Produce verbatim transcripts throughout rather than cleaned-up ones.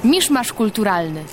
Miszmasz kulturalny.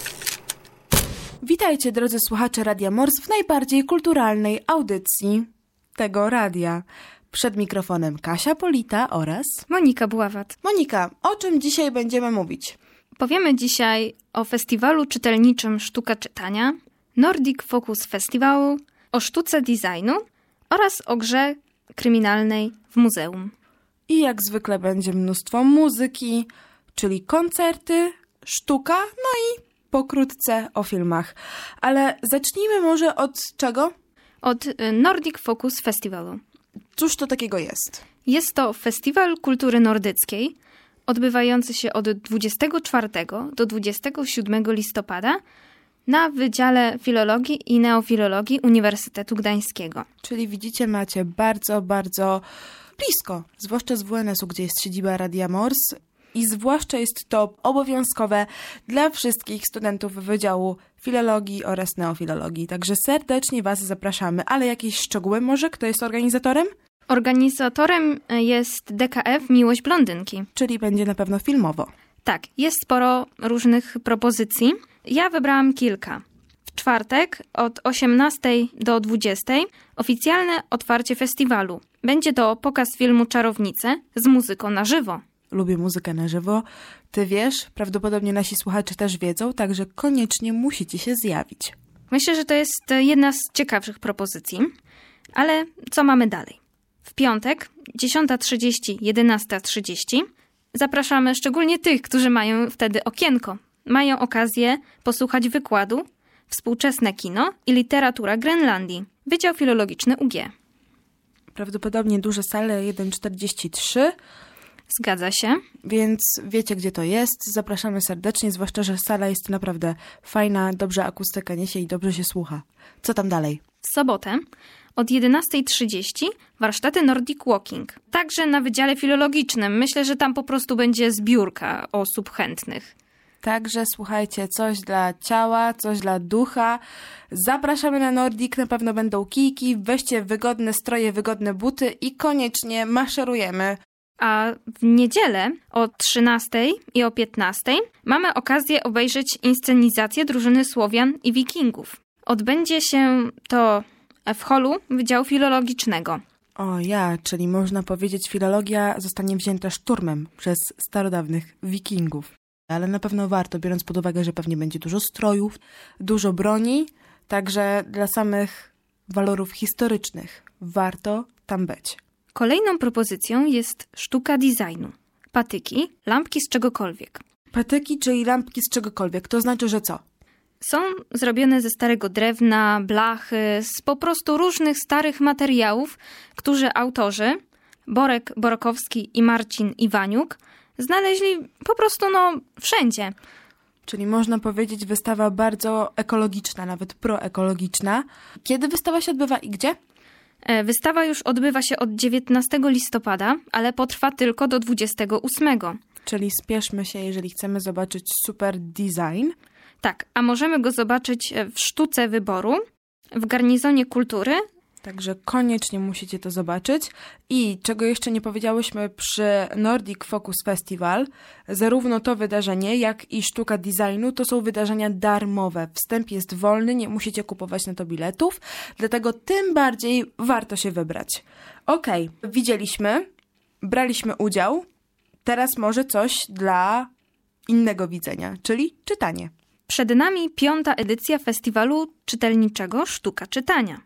Witajcie, drodzy słuchacze Radia Mors, w najbardziej kulturalnej audycji tego radia. Przed mikrofonem Kasia Polita oraz Monika Buławat. Monika, o czym dzisiaj będziemy mówić? Powiemy dzisiaj o festiwalu czytelniczym Sztuka Czytania, Nordic Focus Festiwalu, o sztuce designu oraz o grze kryminalnej w muzeum. I jak zwykle będzie mnóstwo muzyki, czyli koncerty, sztuka, no i pokrótce o filmach. Ale zacznijmy może od czego? Od Nordic Focus Festiwalu. Cóż to takiego jest? Jest to festiwal kultury nordyckiej, odbywający się od dwudziestego czwartego do dwudziestego siódmego listopada na Wydziale Filologii i Neofilologii Uniwersytetu Gdańskiego. Czyli widzicie, macie bardzo, bardzo blisko, zwłaszcza z W N S-u, gdzie jest siedziba Radia Mors. I zwłaszcza jest to obowiązkowe dla wszystkich studentów Wydziału Filologii oraz Neofilologii. Także serdecznie Was zapraszamy. Ale jakieś szczegóły może? Kto jest organizatorem? Organizatorem jest D K F Miłość Blondynki. Czyli będzie na pewno filmowo. Tak, jest sporo różnych propozycji. Ja wybrałam kilka. W czwartek od osiemnastej do dwudziestej oficjalne otwarcie festiwalu. Będzie to pokaz filmu Czarownice z muzyką na żywo. Lubię muzykę na żywo. Ty wiesz, prawdopodobnie nasi słuchacze też wiedzą, także koniecznie musicie się zjawić. Myślę, że to jest jedna z ciekawszych propozycji. Ale co mamy dalej? W piątek, dziesiąta trzydzieści, jedenasta trzydzieści zapraszamy szczególnie tych, którzy mają wtedy okienko. Mają okazję posłuchać wykładu Współczesne kino i literatura Grenlandii. Wydział Filologiczny U G. Prawdopodobnie duże sale jeden czterdzieści trzy. Zgadza się. Więc wiecie, gdzie to jest. Zapraszamy serdecznie, zwłaszcza, że sala jest naprawdę fajna, dobrze akustyka niesie i dobrze się słucha. Co tam dalej? W sobotę od jedenasta trzydzieści warsztaty Nordic Walking. Także na Wydziale Filologicznym. Myślę, że tam po prostu będzie zbiórka osób chętnych. Także słuchajcie, coś dla ciała, coś dla ducha. Zapraszamy na Nordic, na pewno będą kijki. Weźcie wygodne stroje, wygodne buty i koniecznie maszerujemy. A w niedzielę o trzynastej i o piętnastej mamy okazję obejrzeć inscenizację drużyny Słowian i Wikingów. Odbędzie się to w holu Wydziału Filologicznego. O ja, czyli można powiedzieć, filologia zostanie wzięta szturmem przez starodawnych Wikingów. Ale na pewno warto, biorąc pod uwagę, że pewnie będzie dużo strojów, dużo broni, także dla samych walorów historycznych warto tam być. Kolejną propozycją jest sztuka designu. Patyki, lampki z czegokolwiek. Patyki, czyli lampki z czegokolwiek. To znaczy, że co? Są zrobione ze starego drewna, blachy, z po prostu różnych starych materiałów, które autorzy, Borek Borokowski i Marcin Iwaniuk, znaleźli po prostu no wszędzie. Czyli można powiedzieć wystawa bardzo ekologiczna, nawet proekologiczna. Kiedy wystawa się odbywa i gdzie? Wystawa już odbywa się od dziewiętnastego listopada, ale potrwa tylko do dwudziestego ósmego. Czyli spieszmy się, jeżeli chcemy zobaczyć super design. Tak, a możemy go zobaczyć w Sztuce Wyboru, w Garnizonie Kultury. Także koniecznie musicie to zobaczyć. I czego jeszcze nie powiedziałyśmy przy Nordic Focus Festival, zarówno to wydarzenie, jak i sztuka designu to są wydarzenia darmowe. Wstęp jest wolny, nie musicie kupować na to biletów, dlatego tym bardziej warto się wybrać. Okej, okay, widzieliśmy, braliśmy udział, teraz może coś dla innego widzenia, czyli czytanie. Przed nami piąta edycja festiwalu czytelniczego Sztuka Czytania.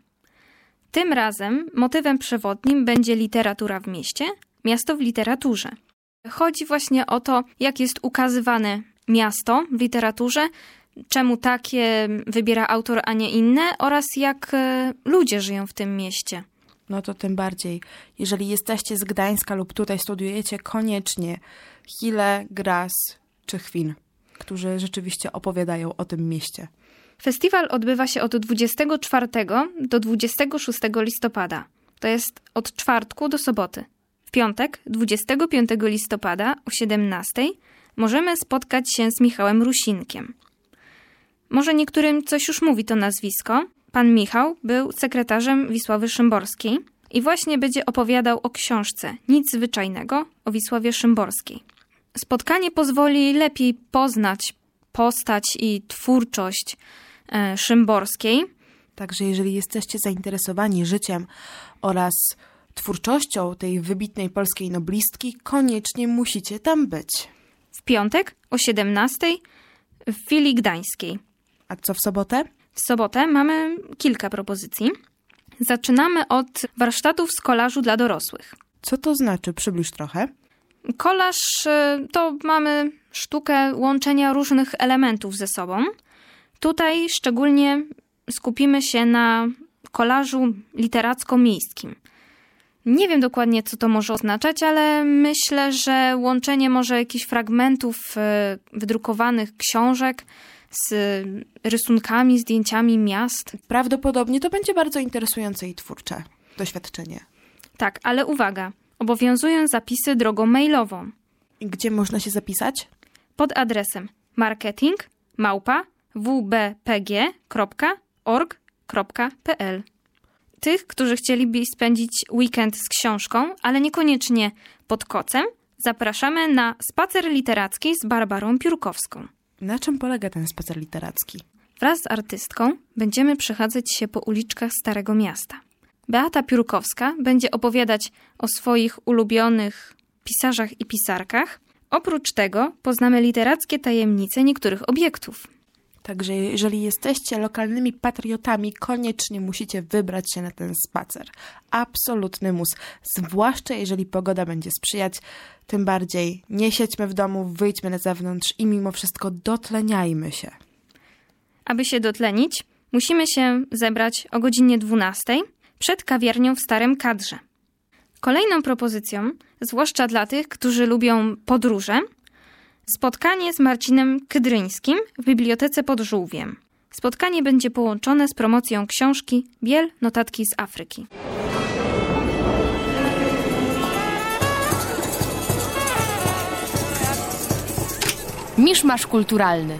Tym razem motywem przewodnim będzie literatura w mieście, miasto w literaturze. Chodzi właśnie o to, jak jest ukazywane miasto w literaturze, czemu takie wybiera autor, a nie inne oraz jak ludzie żyją w tym mieście. No to tym bardziej. Jeżeli jesteście z Gdańska lub tutaj studiujecie, koniecznie Hille, Gras czy Chwin, którzy rzeczywiście opowiadają o tym mieście. Festiwal odbywa się od dwudziestego czwartego do dwudziestego szóstego listopada. To jest od czwartku do soboty. W piątek, dwudziestego piątego listopada o siedemnastej możemy spotkać się z Michałem Rusinkiem. Może niektórym coś już mówi to nazwisko. Pan Michał był sekretarzem Wisławy Szymborskiej i właśnie będzie opowiadał o książce Nic zwyczajnego o Wisławie Szymborskiej. Spotkanie pozwoli lepiej poznać postać i twórczość e, Szymborskiej. Także jeżeli jesteście zainteresowani życiem oraz twórczością tej wybitnej polskiej noblistki, koniecznie musicie tam być. W piątek o siedemnastej w Filii Gdańskiej. A co w sobotę? W sobotę mamy kilka propozycji. Zaczynamy od warsztatów z kolażu dla dorosłych. Co to znaczy? Przybliż trochę. Kolaż to mamy sztukę łączenia różnych elementów ze sobą. Tutaj szczególnie skupimy się na kolażu literacko-miejskim. Nie wiem dokładnie, co to może oznaczać, ale myślę, że łączenie może jakichś fragmentów wydrukowanych książek z rysunkami, zdjęciami miast. Prawdopodobnie to będzie bardzo interesujące i twórcze doświadczenie. Tak, ale uwaga, obowiązują zapisy drogą mailową. Gdzie można się zapisać? Pod adresem marketing małpa w b p g kropka org kropka p l. Tych, którzy chcieliby spędzić weekend z książką, ale niekoniecznie pod kocem, zapraszamy na spacer literacki z Barbarą Piórkowską. Na czym polega ten spacer literacki? Wraz z artystką będziemy przechadzać się po uliczkach Starego Miasta. Beata Piórkowska będzie opowiadać o swoich ulubionych pisarzach i pisarkach. Oprócz tego poznamy literackie tajemnice niektórych obiektów. Także jeżeli jesteście lokalnymi patriotami, koniecznie musicie wybrać się na ten spacer. Absolutny mus. Zwłaszcza jeżeli pogoda będzie sprzyjać, tym bardziej nie siedźmy w domu, wyjdźmy na zewnątrz i mimo wszystko dotleniajmy się. Aby się dotlenić, musimy się zebrać o godzinie dwunastej przed kawiarnią w Starym Kadrze. Kolejną propozycją, zwłaszcza dla tych, którzy lubią podróże, spotkanie z Marcinem Kydryńskim w Bibliotece pod Żółwiem. Spotkanie będzie połączone z promocją książki Biel, notatki z Afryki. Miszmasz kulturalny.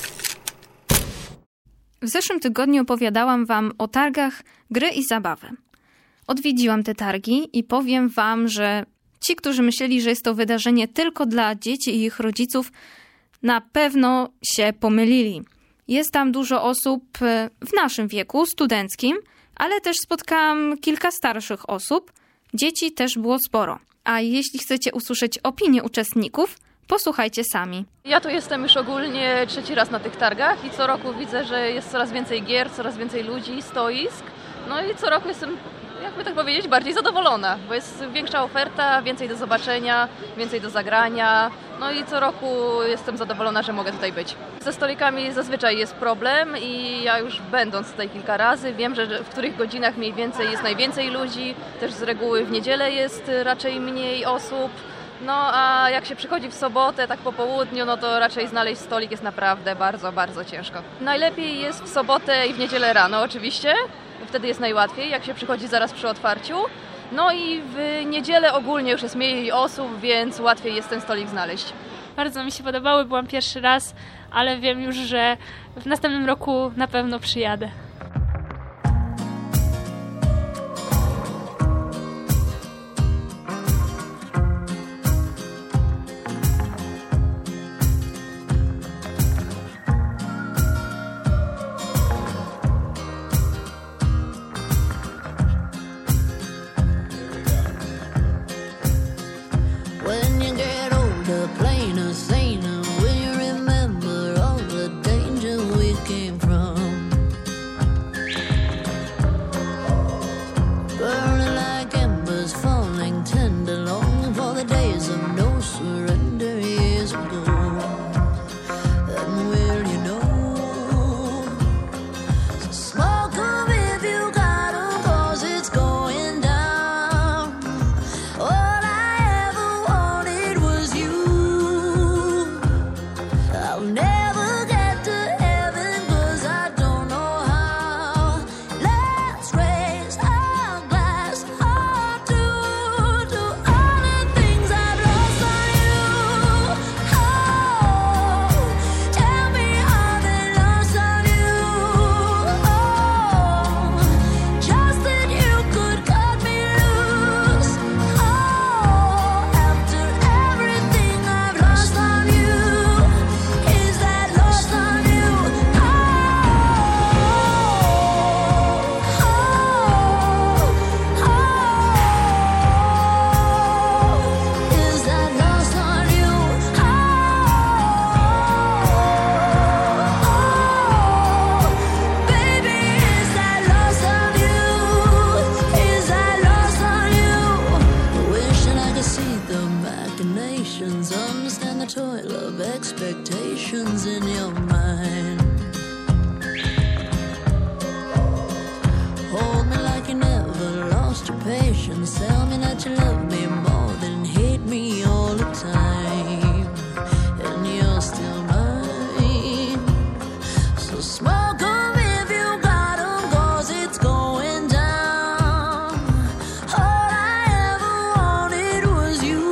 W zeszłym tygodniu opowiadałam wam o targach Gry i Zabawy. Odwiedziłam te targi i powiem wam, że ci, którzy myśleli, że jest to wydarzenie tylko dla dzieci i ich rodziców, na pewno się pomylili. Jest tam dużo osób w naszym wieku, studenckim, ale też spotkałam kilka starszych osób. Dzieci też było sporo. A jeśli chcecie usłyszeć opinię uczestników, posłuchajcie sami. Ja tu jestem już ogólnie trzeci raz na tych targach i co roku widzę, że jest coraz więcej gier, coraz więcej ludzi, stoisk. No i co roku jestem, jakby tak powiedzieć, bardziej zadowolona, bo jest większa oferta, więcej do zobaczenia, więcej do zagrania. No i co roku jestem zadowolona, że mogę tutaj być. Ze stolikami zazwyczaj jest problem i ja już będąc tutaj kilka razy wiem, że w których godzinach mniej więcej jest najwięcej ludzi. Też z reguły w niedzielę jest raczej mniej osób. No a jak się przychodzi w sobotę, tak po południu, no to raczej znaleźć stolik jest naprawdę bardzo, bardzo ciężko. Najlepiej jest w sobotę i w niedzielę rano oczywiście, wtedy jest najłatwiej, jak się przychodzi zaraz przy otwarciu. No i w niedzielę ogólnie już jest mniej osób, więc łatwiej jest ten stolik znaleźć. Bardzo mi się podobały, byłam pierwszy raz, ale wiem już, że w następnym roku na pewno przyjadę. inspirations tell me that you love me more than hate me all the time, and you're still mine. So smoke 'em if you got 'em, 'cause it's going down. All I ever wanted was you.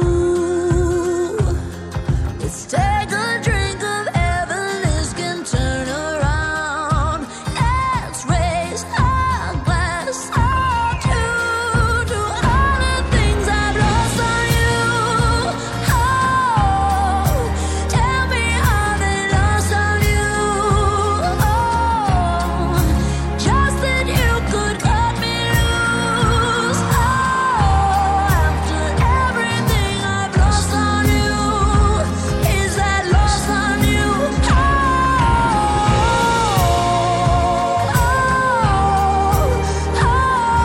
Let's take a drink of heaven, this can turn around. Let's raise our glass up to, to all the things I've lost on you. Oh, tell me how they lost on you. Oh, just that you could cut me loose. Oh, after everything I've lost on you, is that lost on you? Oh, oh, oh,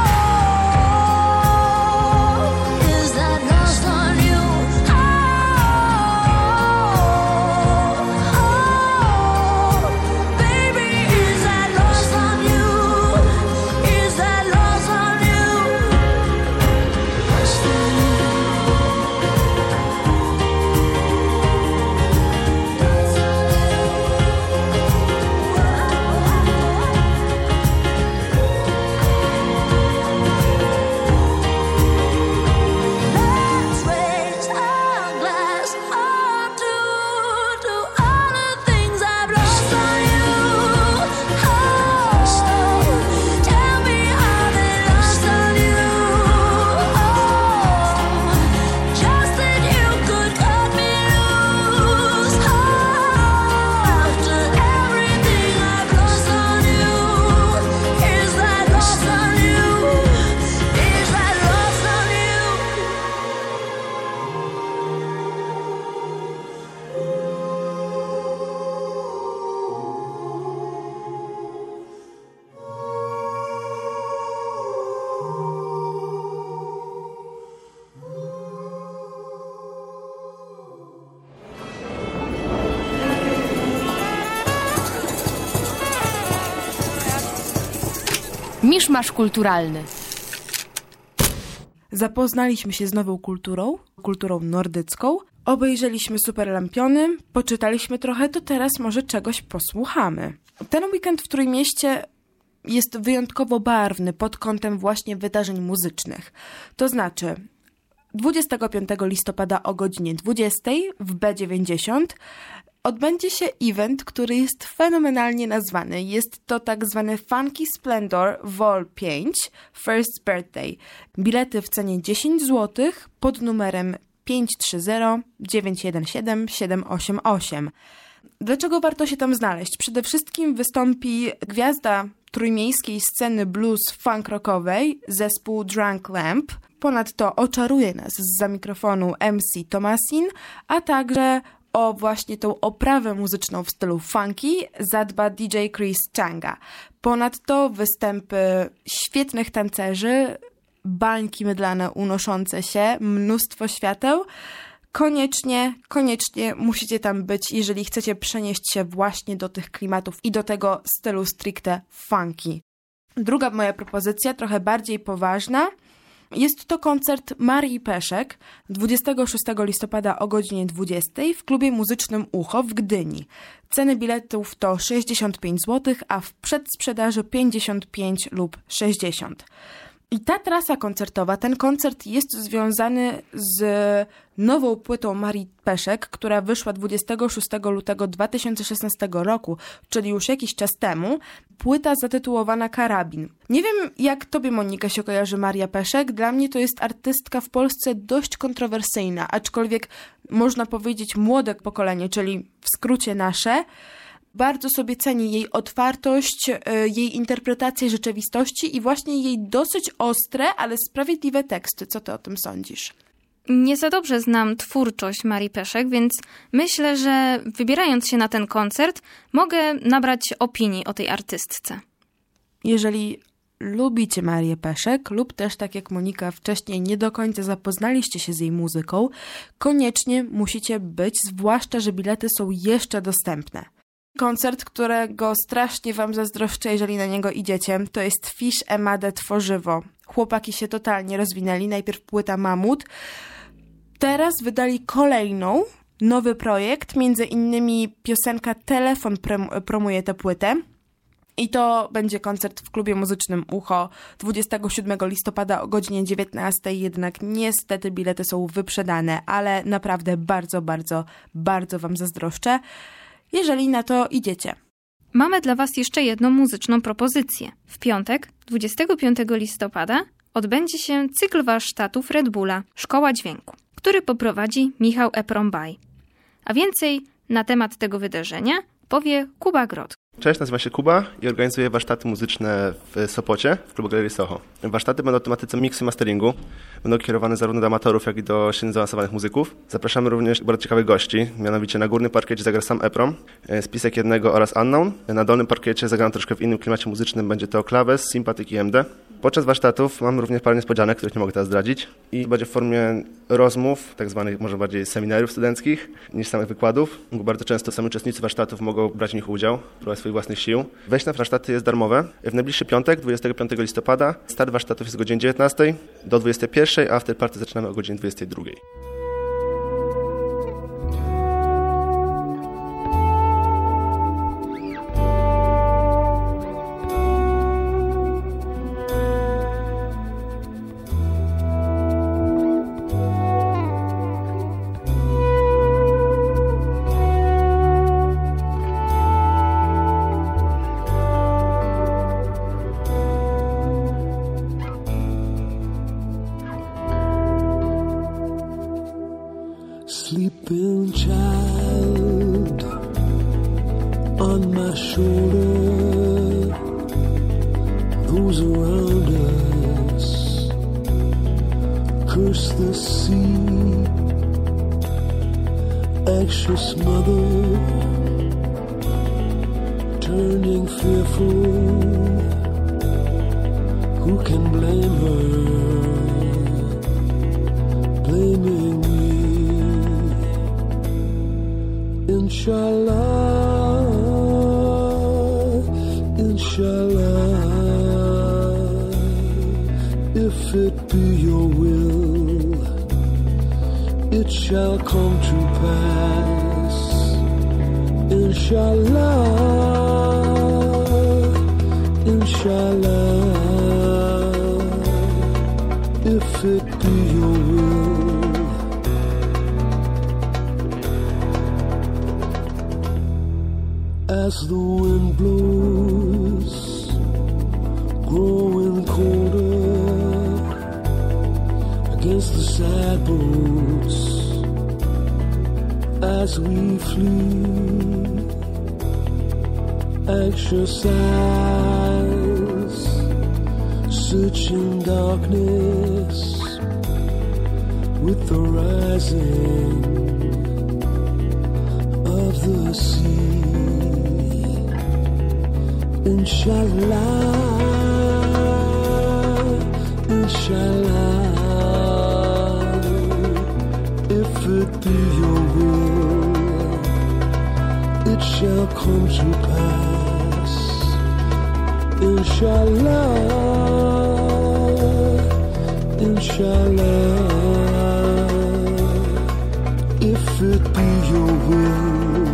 is that lost on you? Oh, oh, baby, is that lost on you? Is that lost on you? Lost on you. Let's raise our glass up to, to all the things I've lost on you. Oh, tell me how they lost on you. Oh, just that you could cut me loose. Oh, after everything I've lost on you, is that lost on you? Is that lost on you? Miszmasz kulturalny. Zapoznaliśmy się z nową kulturą, kulturą nordycką, obejrzeliśmy Super Lampiony, poczytaliśmy trochę, to teraz może czegoś posłuchamy. Ten weekend w Trójmieście jest wyjątkowo barwny pod kątem właśnie wydarzeń muzycznych. To znaczy dwudziestego piątego listopada o godzinie dwudziestej w B dziewięćdziesiąt odbędzie się event, który jest fenomenalnie nazwany. Jest to tak zwany Funky Splendor Vol pięć First Birthday. Bilety w cenie dziesięć złotych pod numerem pięć trzy zero dziewięć jeden siedem siedem osiem osiem. Dlaczego warto się tam znaleźć? Przede wszystkim wystąpi gwiazda trójmiejskiej sceny blues funk rockowej, zespół Drunk Lamp. Ponadto oczaruje nas zza mikrofonu M C Thomasin, a także o właśnie tą oprawę muzyczną w stylu funky zadba D J Chris Changa. Ponadto występy świetnych tancerzy, bańki mydlane unoszące się, mnóstwo świateł. Koniecznie, koniecznie musicie tam być, jeżeli chcecie przenieść się właśnie do tych klimatów i do tego stylu stricte funky. Druga moja propozycja, trochę bardziej poważna, jest to koncert Marii Peszek dwudziestego szóstego listopada o godzinie dwudziestej w klubie muzycznym Ucho w Gdyni. Ceny biletów to sześćdziesiąt pięć złotych, a w przedsprzedaży pięćdziesiąt pięć lub sześćdziesiąt. I ta trasa koncertowa, ten koncert jest związany z nową płytą Marii Peszek, która wyszła dwudziestego szóstego lutego dwa tysiące szesnastego roku, czyli już jakiś czas temu. Płyta zatytułowana Karabin. Nie wiem, jak tobie, Monika, się kojarzy Maria Peszek. Dla mnie to jest artystka w Polsce dość kontrowersyjna, aczkolwiek można powiedzieć młode pokolenie, czyli w skrócie nasze, bardzo sobie ceni jej otwartość, jej interpretację rzeczywistości i właśnie jej dosyć ostre, ale sprawiedliwe teksty. Co ty o tym sądzisz? Nie za dobrze znam twórczość Marii Peszek, więc myślę, że wybierając się na ten koncert, mogę nabrać opinii o tej artystce. Jeżeli lubicie Marię Peszek lub też, tak jak Monika wcześniej, nie do końca zapoznaliście się z jej muzyką, koniecznie musicie być, zwłaszcza że bilety są jeszcze dostępne. Koncert, którego strasznie wam zazdroszczę, jeżeli na niego idziecie, to jest Fish Emade Tworzywo. Chłopaki się totalnie rozwinęli. Najpierw płyta Mamut. Teraz wydali kolejną, nowy projekt. Między innymi piosenka Telefon prom- promuje tę płytę. I to będzie koncert w klubie muzycznym Ucho dwudziestego siódmego listopada o godzinie dziewiętnastej. Jednak niestety bilety są wyprzedane, ale naprawdę bardzo, bardzo, bardzo wam zazdroszczę, jeżeli na to idziecie. Mamy dla was jeszcze jedną muzyczną propozycję. W piątek, dwudziestego piątego listopada, odbędzie się cykl warsztatów Red Bulla Szkoła Dźwięku, który poprowadzi Michał Eprombaj. A więcej na temat tego wydarzenia powie Kuba Grot. Cześć, nazywam się Kuba i organizuję warsztaty muzyczne w Sopocie, w klubu Galerii Soho. Warsztaty będą o tematyce miksu i masteringu. Będą kierowane zarówno do amatorów, jak i do średnio zaawansowanych muzyków. Zapraszamy również bardzo ciekawych gości, mianowicie na górnym parkiecie zagra sam Eprom, Spisek Jednego oraz Unknown. Na dolnym parkiecie zagram troszkę w innym klimacie muzycznym, będzie to Klawes, Sympatyk i M D. Podczas warsztatów mamy również parę niespodzianek, których nie mogę teraz zdradzić. I będzie w formie rozmów, tak zwanych może bardziej seminariów studenckich, niż samych wykładów, bo bardzo często sami uczestnicy warsztatów mogą brać w nich udział, próbować swoich własnych sił. Wejście na warsztaty jest darmowe. W najbliższy piątek, dwudziestego piątego listopada, start warsztatów jest o godzinie dziewiętnastej do dwudziestej pierwszej, a afterparty zaczynamy o godzinie dwudziestej drugiej. Sleeping child on my shoulder, those around us curse the sea, anxious mother turning fearful, who can blame her, blaming me. Inshallah, inshallah, if it be your will, it shall come to pass. Inshallah, inshallah, if it be your will. As the wind blows, growing colder against the sad boats, as we flee, anxious eyes searching darkness with the rising of the sea. Inshallah, inshallah, if it be your will, it shall come to pass. Inshallah, inshallah, if it be your will.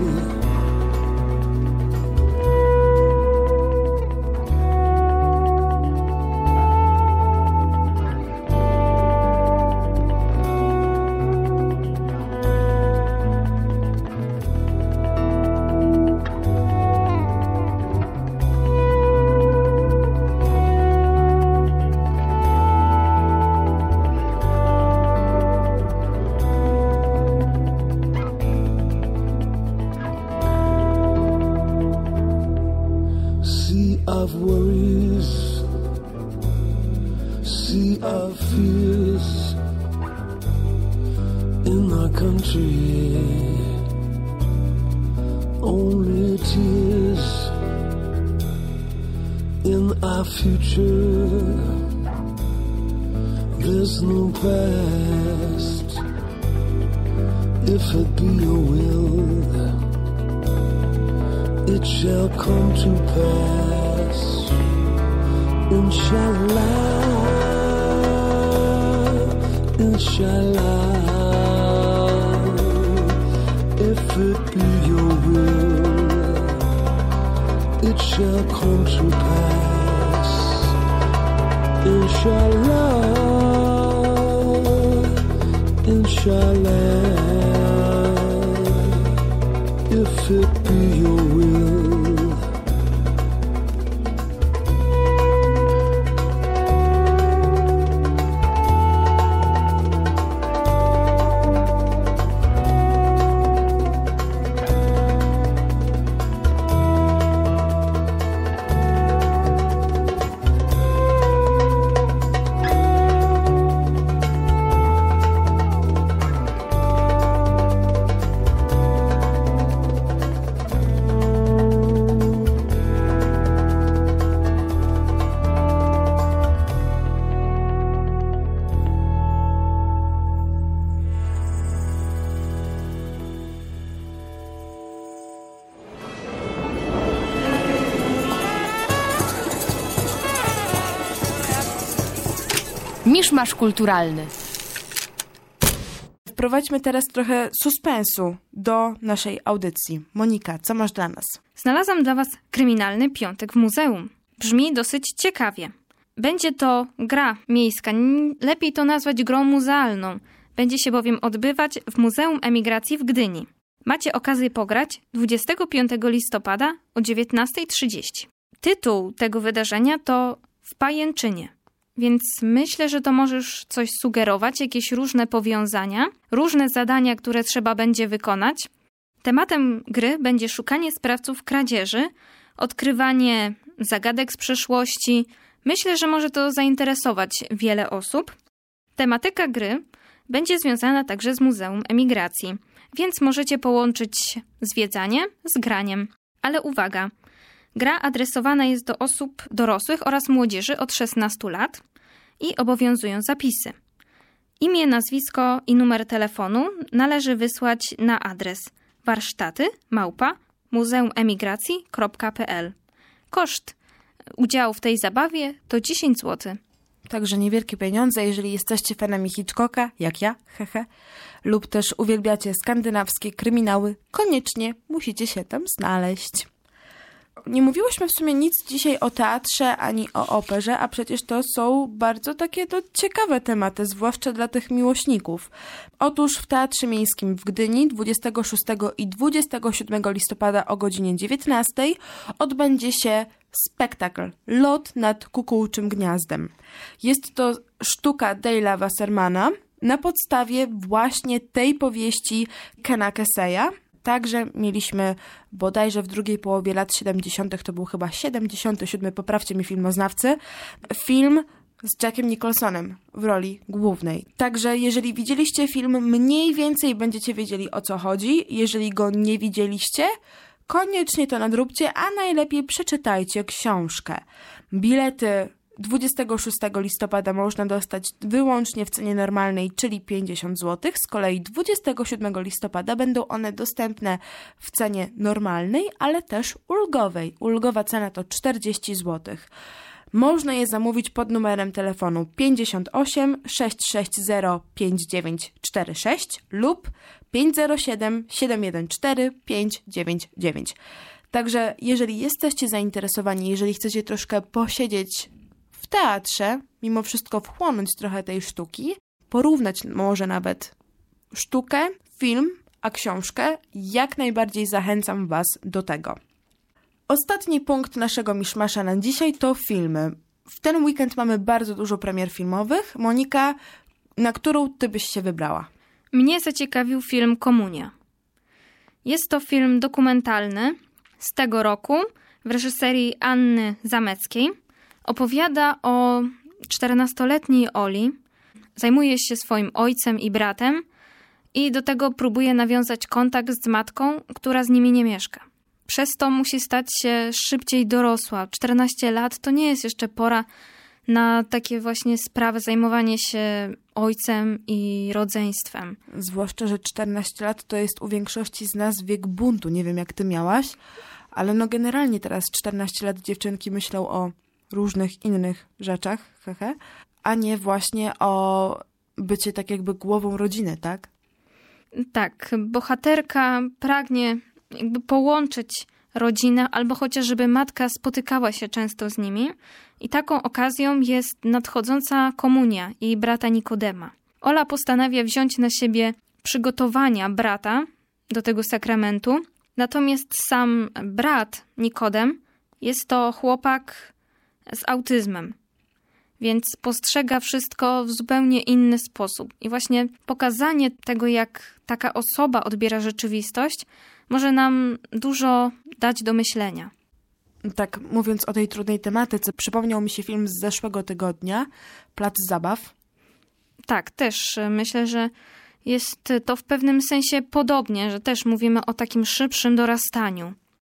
Of worries, sea of fears in our country, only tears in our future. There's no past, if it be your will, it shall come to pass. Inshallah, inshallah, if it be your will, it shall come to pass. Inshallah, inshallah, if it be your will. Miszmasz kulturalny. Wprowadźmy teraz trochę suspensu do naszej audycji. Monika, co masz dla nas? Znalazłam dla Was kryminalny piątek w muzeum. Brzmi dosyć ciekawie. Będzie to gra miejska, lepiej to nazwać grą muzealną. Będzie się bowiem odbywać w Muzeum Emigracji w Gdyni. Macie okazję pograć dwudziestego piątego listopada o dziewiętnasta trzydzieści. Tytuł tego wydarzenia to W pajęczynie. Więc myślę, że to możesz coś sugerować, jakieś różne powiązania, różne zadania, które trzeba będzie wykonać. Tematem gry będzie szukanie sprawców kradzieży, odkrywanie zagadek z przeszłości. Myślę, że może to zainteresować wiele osób. Tematyka gry będzie związana także z Muzeum Emigracji, więc możecie połączyć zwiedzanie z graniem. Ale uwaga! Gra adresowana jest do osób dorosłych oraz młodzieży od szesnastu lat i obowiązują zapisy. Imię, nazwisko i numer telefonu należy wysłać na adres warsztaty małpa muzeumemigracji kropka p l. Koszt udziału w tej zabawie to dziesięć złotych. Także niewielkie pieniądze, jeżeli jesteście fanami Hitchcocka, jak ja, hehe, lub też uwielbiacie skandynawskie kryminały, koniecznie musicie się tam znaleźć. Nie mówiłyśmy w sumie nic dzisiaj o teatrze ani o operze, a przecież to są bardzo takie no, ciekawe tematy, zwłaszcza dla tych miłośników. Otóż w Teatrze Miejskim w Gdyni dwudziestego szóstego i dwudziestego siódmego listopada o godzinie dziewiętnastej odbędzie się spektakl Lot nad kukułczym gniazdem. Jest to sztuka Dale'a Wassermana na podstawie właśnie tej powieści Kena Keseya. Także mieliśmy bodajże w drugiej połowie lat siedemdziesiątych, to był chyba siedemdziesiąty siódmy, poprawcie mi filmoznawcy, film z Jackiem Nicholsonem w roli głównej. Także jeżeli widzieliście film, mniej więcej będziecie wiedzieli, o co chodzi. Jeżeli go nie widzieliście, koniecznie to nadróbcie, a najlepiej przeczytajcie książkę. Bilety dwudziestego szóstego listopada można dostać wyłącznie w cenie normalnej, czyli pięćdziesiąt złotych. Z kolei dwudziestego siódmego listopada będą one dostępne w cenie normalnej, ale też ulgowej. Ulgowa cena to czterdzieści złotych. Można je zamówić pod numerem telefonu pięćdziesiąt osiem sześć sześć zero pięć dziewięć cztery sześć lub pięć zero siedem siedem jeden cztery pięć dziewięć dziewięć. Także jeżeli jesteście zainteresowani, jeżeli chcecie troszkę posiedzieć w teatrze, mimo wszystko wchłonąć trochę tej sztuki, porównać może nawet sztukę, film, a książkę, jak najbardziej zachęcam Was do tego. Ostatni punkt naszego miszmasza na dzisiaj to filmy. W ten weekend mamy bardzo dużo premier filmowych. Monika, na którą Ty byś się wybrała? Mnie zaciekawił film Komunia. Jest to film dokumentalny z tego roku w reżyserii Anny Zameckiej. Opowiada o czternastoletniej Oli. Zajmuje się swoim ojcem i bratem i do tego próbuje nawiązać kontakt z matką, która z nimi nie mieszka. Przez to musi stać się szybciej dorosła. czternaście lat to nie jest jeszcze pora na takie właśnie sprawy, zajmowanie się ojcem i rodzeństwem. Zwłaszcza, że czternaście lat to jest u większości z nas wiek buntu. Nie wiem, jak ty miałaś, Ale no generalnie teraz czternaście lat dziewczynki myślą o różnych innych rzeczach, hehe, a nie właśnie o bycie tak jakby głową rodziny, tak? Tak, bohaterka pragnie jakby połączyć rodzinę, albo chociaż żeby matka spotykała się często z nimi. I taką okazją jest nadchodząca komunia jej brata Nikodema. Ola postanawia wziąć na siebie przygotowania brata do tego sakramentu. Natomiast sam brat Nikodem jest to chłopak z autyzmem, więc postrzega wszystko w zupełnie inny sposób. I właśnie pokazanie tego, jak taka osoba odbiera rzeczywistość, może nam dużo dać do myślenia. Tak, mówiąc o tej trudnej tematyce, przypomniał mi się film z zeszłego tygodnia, Plac Zabaw. Tak, też myślę, że jest to w pewnym sensie podobnie, że też mówimy o takim szybszym dorastaniu.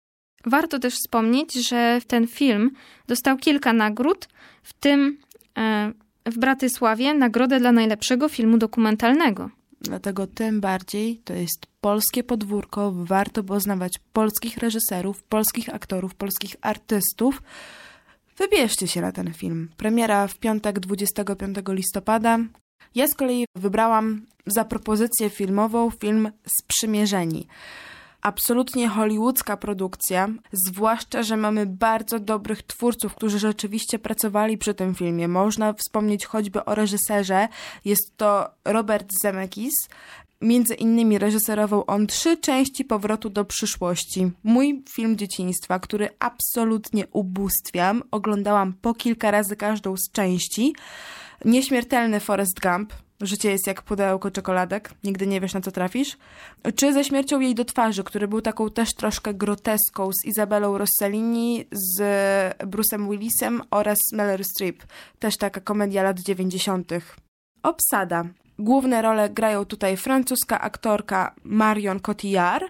Warto też wspomnieć, że ten film dostał kilka nagród, w tym e, w Bratysławie nagrodę dla najlepszego filmu dokumentalnego. Dlatego tym bardziej to jest polskie podwórko, warto poznawać polskich reżyserów, polskich aktorów, polskich artystów. Wybierzcie się na ten film. Premiera w piątek dwudziestego piątego listopada. Ja z kolei wybrałam za propozycję filmową film Sprzymierzeni. Absolutnie hollywoodzka produkcja, zwłaszcza, że mamy bardzo dobrych twórców, którzy rzeczywiście pracowali przy tym filmie. Można wspomnieć choćby o reżyserze. Jest to Robert Zemeckis. Między innymi reżyserował on trzy części Powrotu do przyszłości. Mój film dzieciństwa, który absolutnie ubóstwiam. Oglądałam po kilka razy każdą z części. Nieśmiertelny Forrest Gump. Życie jest jak pudełko czekoladek, nigdy nie wiesz, na co trafisz. Czy Ze śmiercią jej do twarzy, który był taką też troszkę groteską z Izabelą Rossellini, z Bruce'em Willisem oraz Meryl Streep. Też taka komedia lat dziewięćdziesiątych. Obsada. Główne role grają tutaj francuska aktorka Marion Cotillard,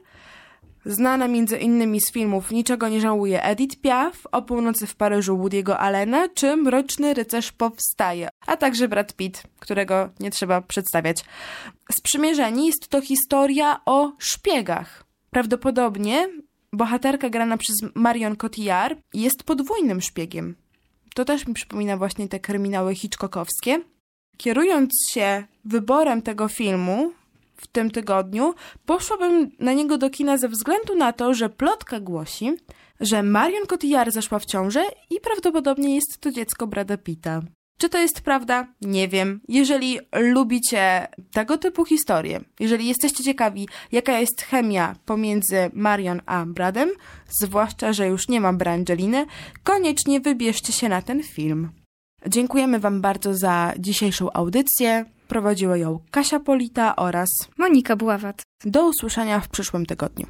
znana między innymi z filmów Niczego nie żałuje Edith Piaf, O północy w Paryżu Woody'ego Allena czy Mroczny rycerz powstaje, a także Brad Pitt, którego nie trzeba przedstawiać. Sprzymierzeni jest to historia o szpiegach. Prawdopodobnie bohaterka grana przez Marion Cotillard jest podwójnym szpiegiem. To też mi przypomina właśnie te kryminały hitchcockowskie. Kierując się wyborem tego filmu w tym tygodniu, poszłabym na niego do kina ze względu na to, że plotka głosi, że Marion Cotillard zaszła w ciążę i prawdopodobnie jest to dziecko Brada Pitta. Czy to jest prawda? Nie wiem. Jeżeli lubicie tego typu historie, jeżeli jesteście ciekawi, jaka jest chemia pomiędzy Marion a Bradem, zwłaszcza, że już nie ma Brangeliny, koniecznie wybierzcie się na ten film. Dziękujemy Wam bardzo za dzisiejszą audycję. Prowadziła ją Kasia Polita oraz Monika Buławat. Do usłyszenia w przyszłym tygodniu.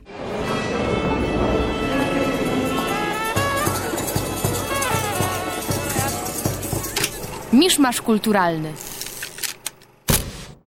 Miszmasz kulturalny.